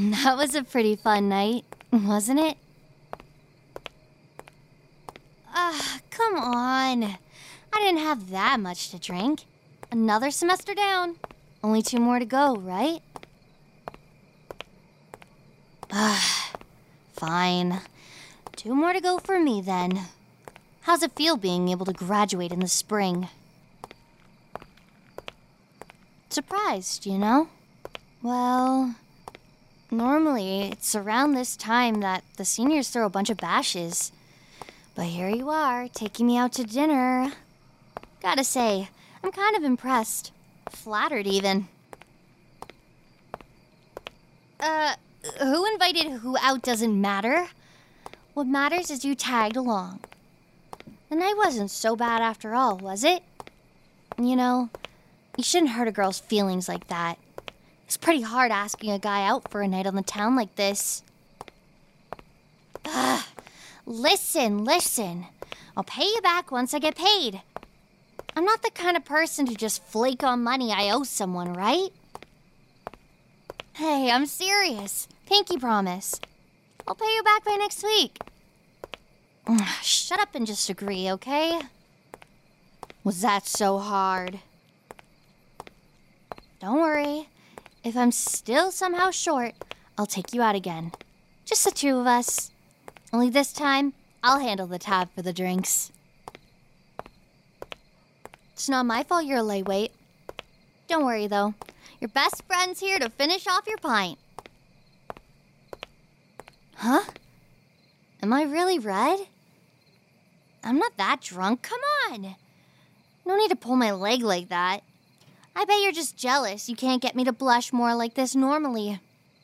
That was a pretty fun night, wasn't it? Come on. I didn't have that much to drink. Another semester down. Only 2 more to go, right? Fine. 2 more to go for me, then. How's it feel being able to graduate in the spring? Surprised, you know? Well, normally it's around this time that the seniors throw a bunch of bashes. But here you are, taking me out to dinner. Gotta say, I'm kind of impressed. Flattered, even. Who invited who out doesn't matter. What matters is you tagged along. The night wasn't so bad after all, was it? You know, you shouldn't hurt a girl's feelings like that. It's pretty hard asking a guy out for a night on the town like this. Listen. I'll pay you back once I get paid. I'm not the kind of person to just flake on money I owe someone, right? Hey, I'm serious. Pinky promise. I'll pay you back by next week. Shut up and just agree, okay? Was that so hard? Don't worry. If I'm still somehow short, I'll take you out again. Just the 2 of us. Only this time, I'll handle the tab for the drinks. It's not my fault you're a lightweight. Don't worry, though. Your best friend's here to finish off your pint. Huh? Am I really red? I'm not that drunk. Come on. No need to pull my leg like that. I bet you're just jealous you can't get me to blush more like this normally.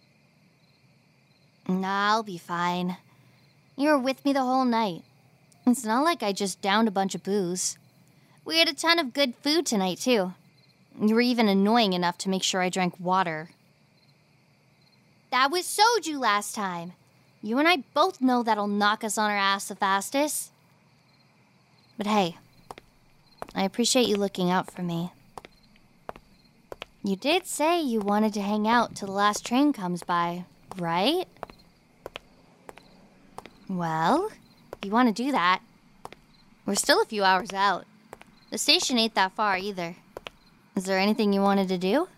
Nah, I'll be fine. You were with me the whole night. It's not like I just downed a bunch of booze. We had a ton of good food tonight, too. You were even annoying enough to make sure I drank water. That was soju last time. You and I both know that'll knock us on our ass the fastest. But hey, I appreciate you looking out for me. You did say you wanted to hang out till the last train comes by, right? Well, if you want to do that, we're still a few hours out. The station ain't that far either. Is there anything you wanted to do?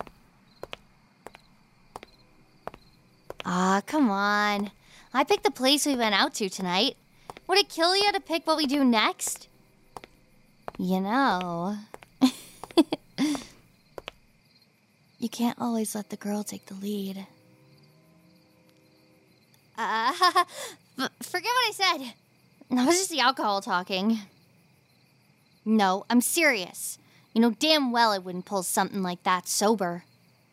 Come on. I picked the place we went out to tonight. Would it kill you to pick what we do next? You know... You can't always let the girl take the lead. Forget what I said. That was just the alcohol talking. No, I'm serious. You know damn well I wouldn't pull something like that sober.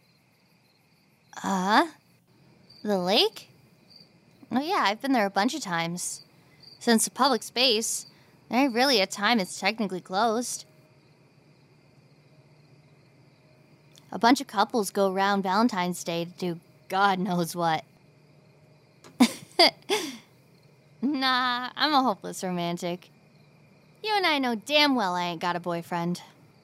The lake? Oh yeah, I've been there a bunch of times. Since it's a public space, there ain't really a time it's technically closed. A bunch of couples go around Valentine's Day to do God knows what. Nah, I'm a hopeless romantic. You and I know damn well I ain't got a boyfriend.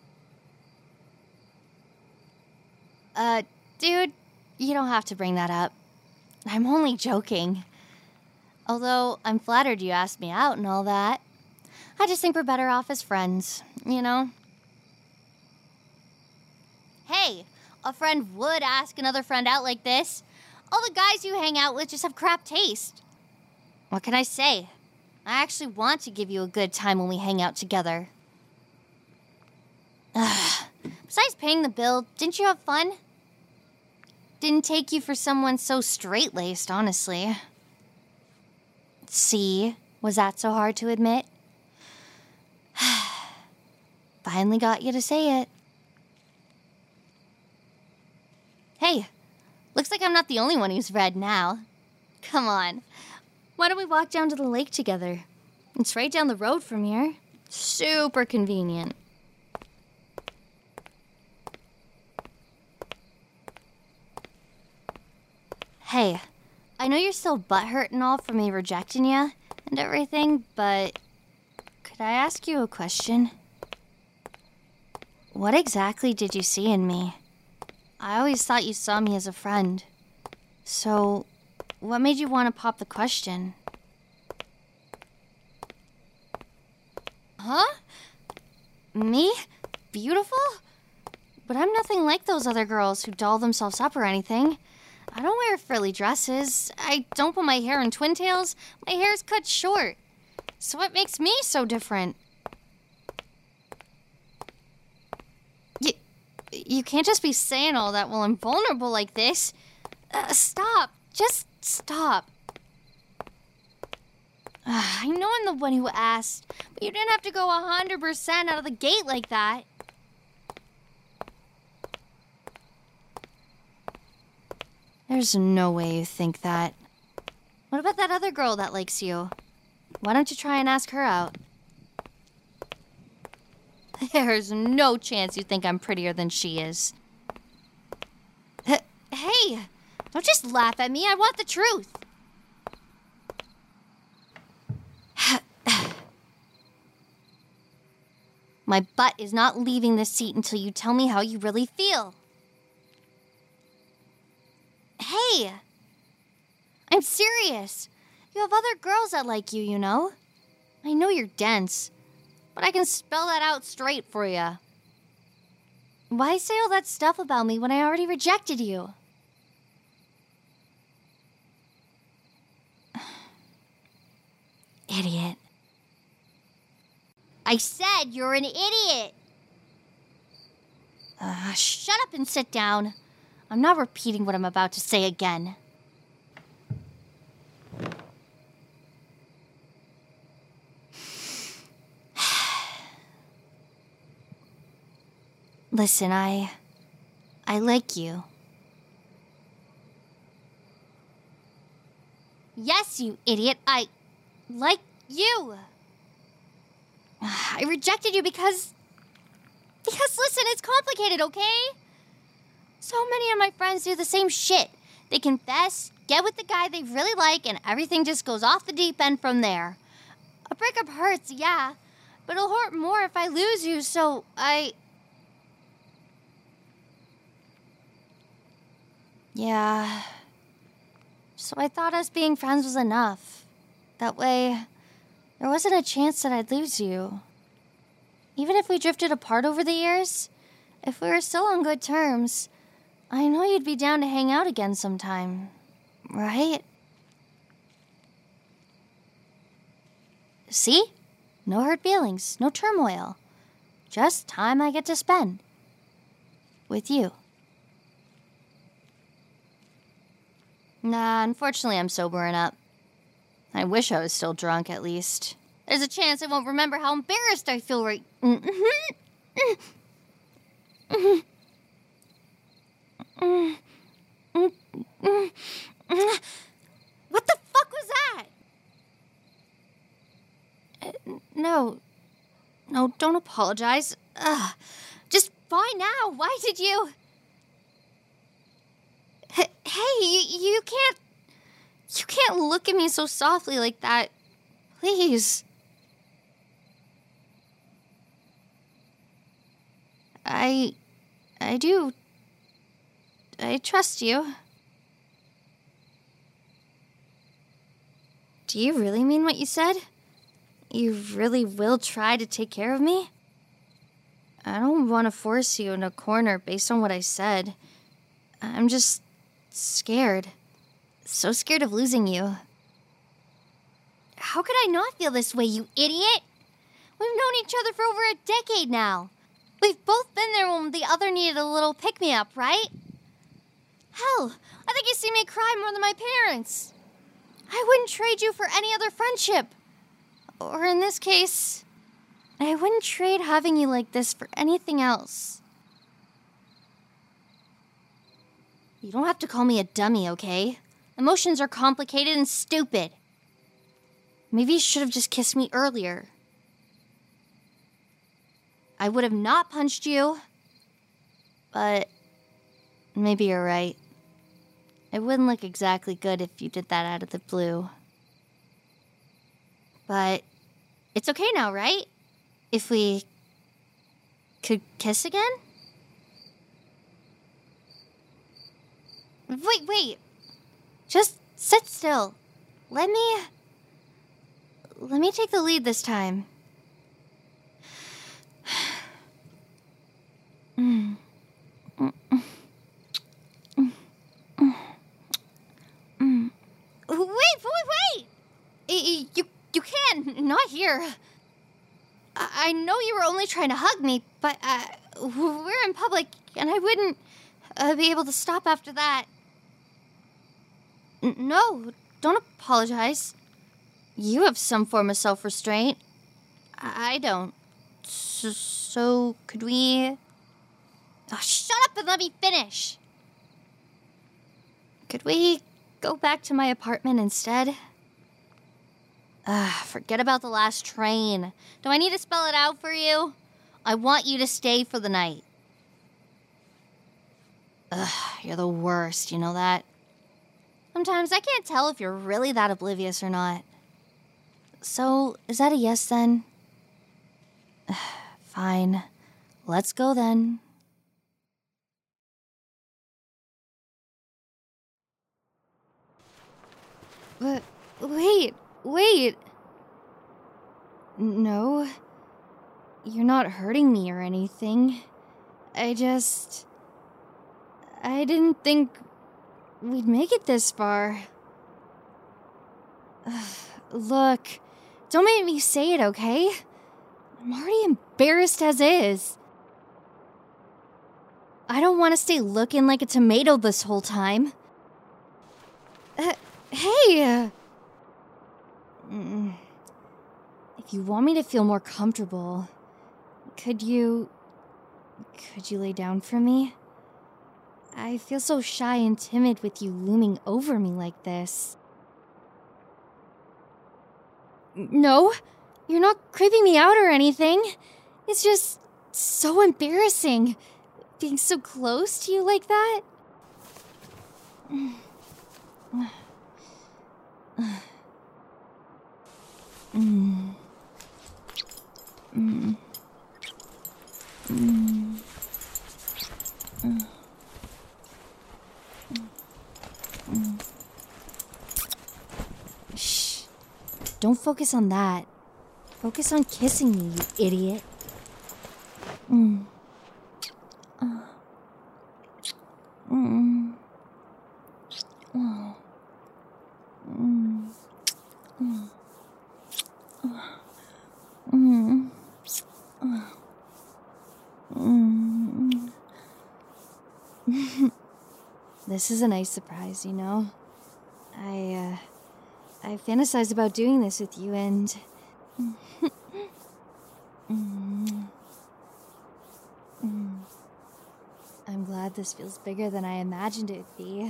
Dude, you don't have to bring that up. I'm only joking. Although, I'm flattered you asked me out and all that. I just think we're better off as friends, you know? Hey, a friend would ask another friend out like this. All the guys you hang out with just have crap taste. What can I say? I actually want to give you a good time when we hang out together. Besides paying the bill, didn't you have fun? Didn't take you for someone so straight-laced, honestly. See, was that so hard to admit? Finally got you to say it. Hey, looks like I'm not the only one who's red now. Come on, why don't we walk down to the lake together? It's right down the road from here. Super convenient. Hey, I know you're still butthurt and all for me rejecting you and everything, but could I ask you a question? What exactly did you see in me? I always thought you saw me as a friend. So, what made you want to pop the question? Huh? Me? Beautiful? But I'm nothing like those other girls who doll themselves up or anything. I don't wear frilly dresses. I don't put my hair in twin tails. My hair's cut short. So what makes me so different? You can't just be saying all that while I'm vulnerable like this. Stop. Just stop. I know I'm the one who asked, but you didn't have to go 100% out of the gate like that. There's no way you think that. What about that other girl that likes you? Why don't you try and ask her out? There's no chance you think I'm prettier than she is. Hey, don't just laugh at me. I want the truth. My butt is not leaving this seat until you tell me how you really feel. Hey, I'm serious. You have other girls that like you, you know? I know you're dense, but I can spell that out straight for you. Why say all that stuff about me when I already rejected you? Idiot. I said you're an idiot. Shut up and sit down. I'm not repeating what I'm about to say again. Listen, I like you. Yes, you idiot. I like you. I rejected you because listen, it's complicated, okay? So many of my friends do the same shit. They confess, get with the guy they really like, and everything just goes off the deep end from there. A breakup hurts, yeah, but it'll hurt more if I lose you, so Yeah. So I thought us being friends was enough. That way, there wasn't a chance that I'd lose you. Even if we drifted apart over the years, if we were still on good terms, I know you'd be down to hang out again sometime, right? See? No hurt feelings, no turmoil. Just time I get to spend. With you. Nah, unfortunately I'm sobering up. I wish I was still drunk, at least. There's a chance I won't remember how embarrassed I feel right... What the fuck was that? No, don't apologize. Just fine now. Why did you... Hey, you can't look at me so softly like that. Please. I do. I trust you. Do you really mean what you said? You really will try to take care of me? I don't want to force you in a corner based on what I said. I'm just scared. So scared of losing you. How could I not feel this way, you idiot? We've known each other for over a decade now. We've both been there when the other needed a little pick-me-up, right? Hell, I think you see me cry more than my parents. I wouldn't trade you for any other friendship. Or in this case, I wouldn't trade having you like this for anything else. You don't have to call me a dummy, okay? Emotions are complicated and stupid. Maybe you should have just kissed me earlier. I would have not punched you. But maybe you're right. It wouldn't look exactly good if you did that out of the blue. But it's okay now, right? If we could kiss again? Wait. Just sit still. Let me take the lead this time. Wait! You can't. Not here. I know you were only trying to hug me, but we're in public, and I wouldn't be able to stop after that. No, don't apologize. You have some form of self-restraint. I don't. So could we... Oh, shut up and let me finish. Could we go back to my apartment instead? Forget about the last train. Do I need to spell it out for you? I want you to stay for the night. You're the worst, you know that? Sometimes I can't tell if you're really that oblivious or not. So, is that a yes then? Fine. Let's go then. But, wait. No. You're not hurting me or anything. I didn't think we'd make it this far. Look, don't make me say it, okay? I'm already embarrassed as is. I don't want to stay looking like a tomato this whole time. Hey! If you want me to feel more comfortable, could you lay down for me? I feel so shy and timid with you looming over me like this. No, you're not creeping me out or anything. It's just so embarrassing, being so close to you like that. Shh. Don't focus on that. Focus on kissing me, you idiot. This is a nice surprise, you know? I fantasized about doing this with you and... I'm glad this feels bigger than I imagined it would be.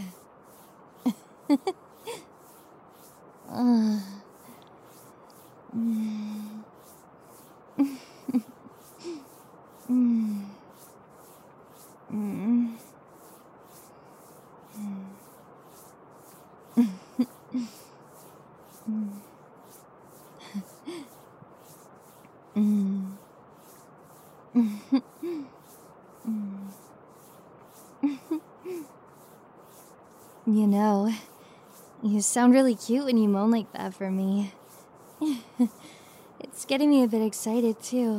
You know, you sound really cute when you moan like that for me. It's getting me a bit excited, too.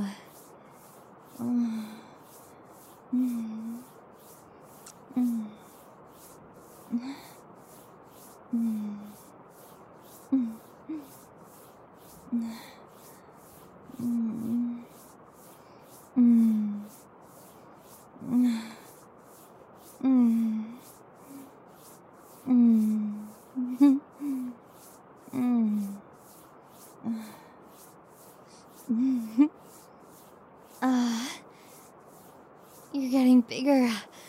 You're getting bigger.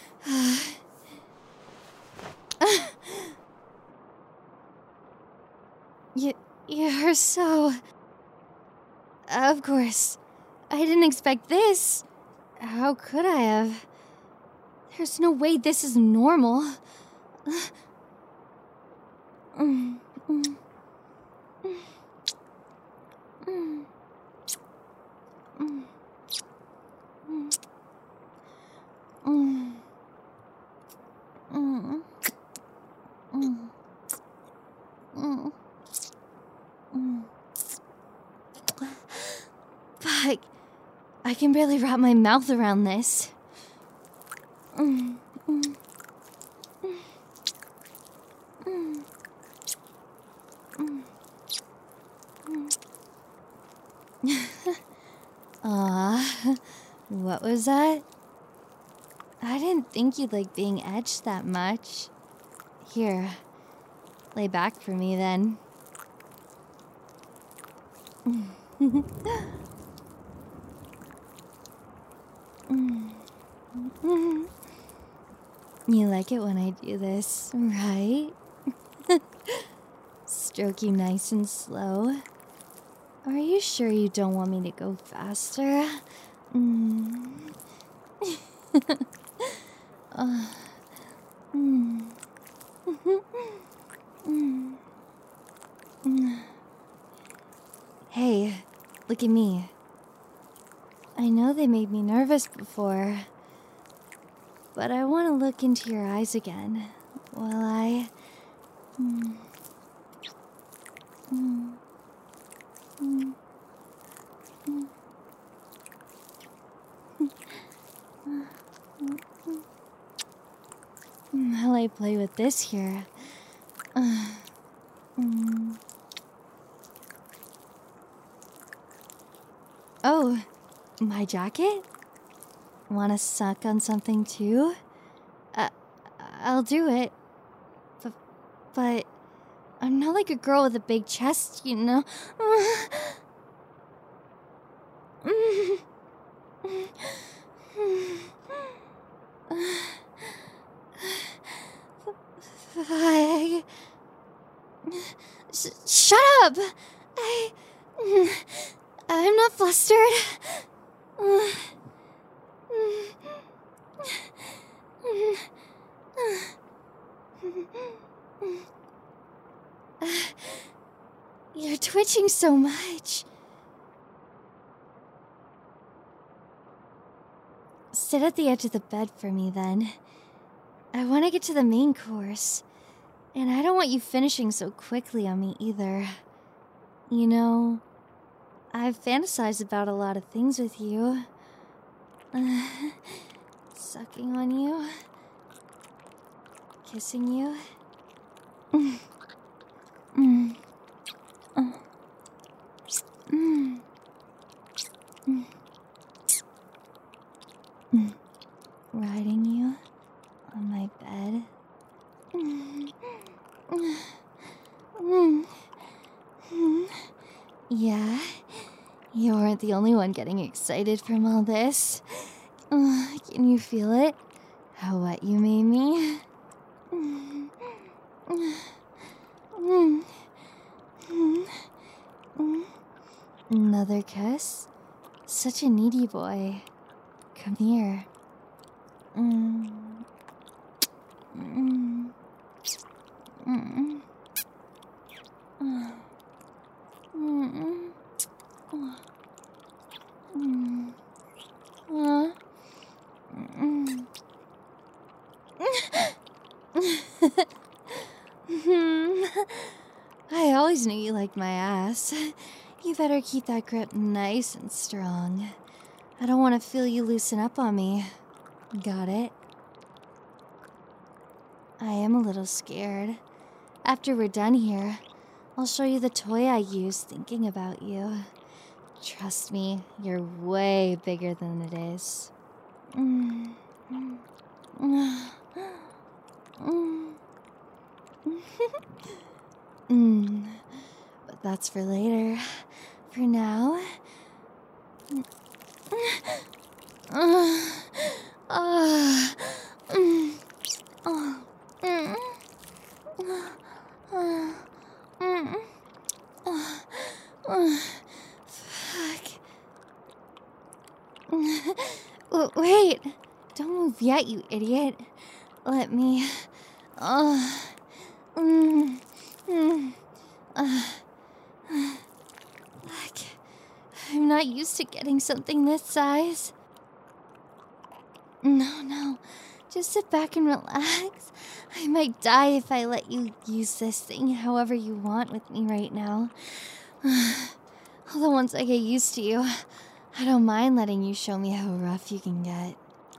You're so... Of course. I didn't expect this. How could I have? There's no way this is normal. I can barely wrap my mouth around this. Aw, what was that? I didn't think you'd like being edged that much. Here, lay back for me then. You like it when I do this, right? Stroke you nice and slow. Are you sure you don't want me to go faster? Hey, look at me. I know they made me nervous before, but I want to look into your eyes again while I... While I play with this here. Oh, my jacket? Wanna suck on something too? I'll do it. But I'm not like a girl with a big chest, you know? Shut up! I'm not flustered. You're twitching so much. Sit at the edge of the bed for me then. I want to get to the main course. And I don't want you finishing so quickly on me either. You know, I've fantasized about a lot of things with you. Sucking on you. Kissing you. Riding you on my bed. Yeah, you aren't the only one getting excited from all this. Can you feel it? How wet you made me? Another kiss? Such a needy boy. Come here. I always knew you liked my ass. You better keep that grip nice and strong. I don't want to feel you loosen up on me. Got it? I am a little scared. After we're done here, I'll show you the toy I used thinking about you. Trust me, you're way bigger than it is. But that's for later. For now... Wait! Don't move yet, you idiot. Let me... Look, I'm not used to getting something this size. No. Just sit back and relax. I might die if I let you use this thing however you want with me right now. Although once I get used to you, I don't mind letting you show me how rough you can get.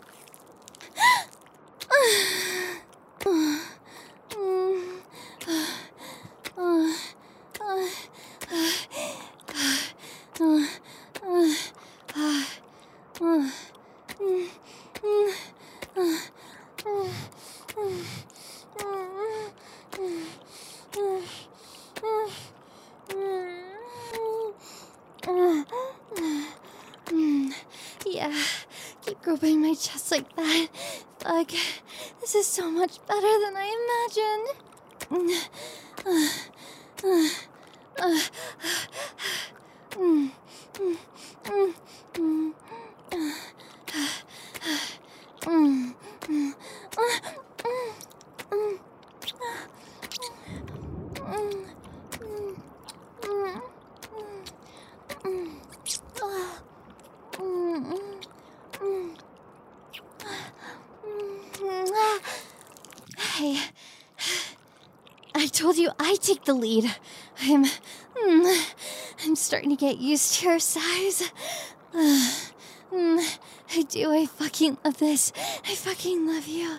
Yeah, keep groping my chest like that. Fuck, this is so much better than I imagined. Hey, I told you I'd take the lead. I'm starting to get used to your size. I fucking love this. I fucking love you.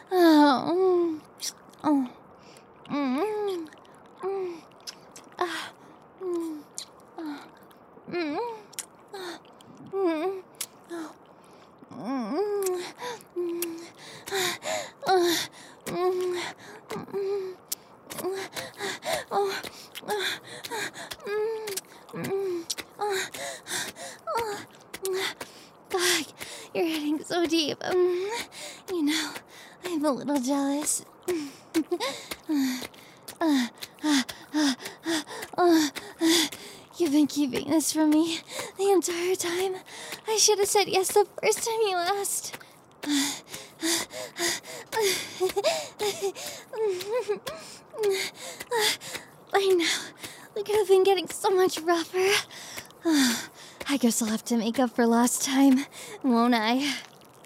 Fuck, you're hitting so deep. You know, I'm a little jealous. You've been keeping this from me the entire time. I should have said yes the first time you asked. I know. We could have been getting so much rougher. I guess I'll have to make up for lost time, won't I?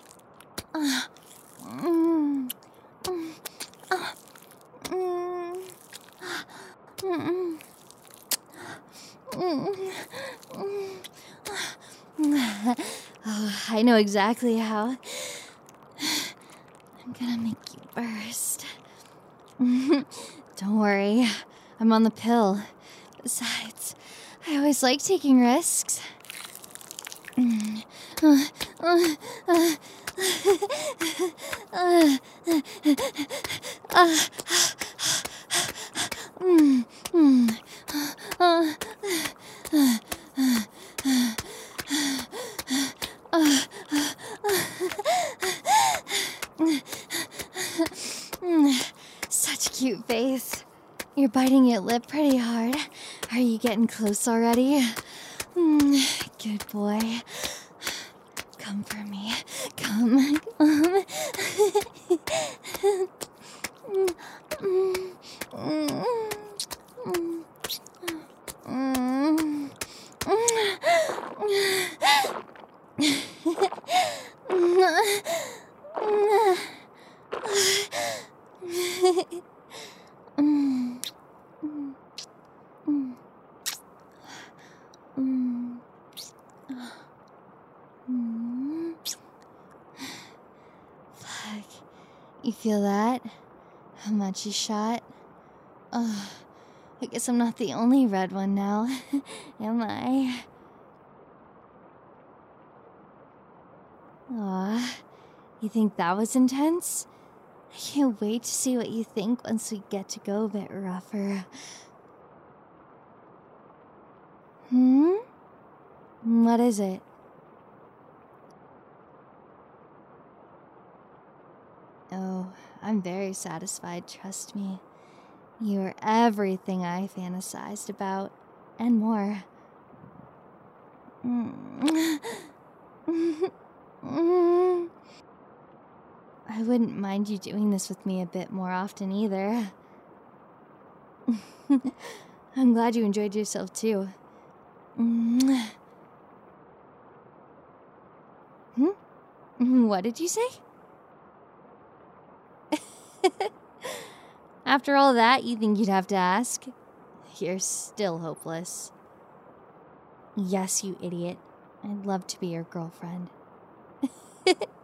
Oh, I know exactly how. I'm gonna make you burst. Don't worry, I'm on the pill. Besides, I always like taking risks. Such a cute face. You're biting your lip pretty hard. Are you getting close already? Good boy. Come for me. Come. Fuck. You feel that? How much you shot? Oh, I guess I'm not the only red one now, am I? Aw, you think that was intense? I can't wait to see what you think once we get to go a bit rougher. What is it? Oh, I'm very satisfied, trust me. You are everything I fantasized about, and more. I wouldn't mind you doing this with me a bit more often either. I'm glad you enjoyed yourself too. What did you say? After all that, you think you'd have to ask? You're still hopeless. Yes, you idiot. I'd love to be your girlfriend.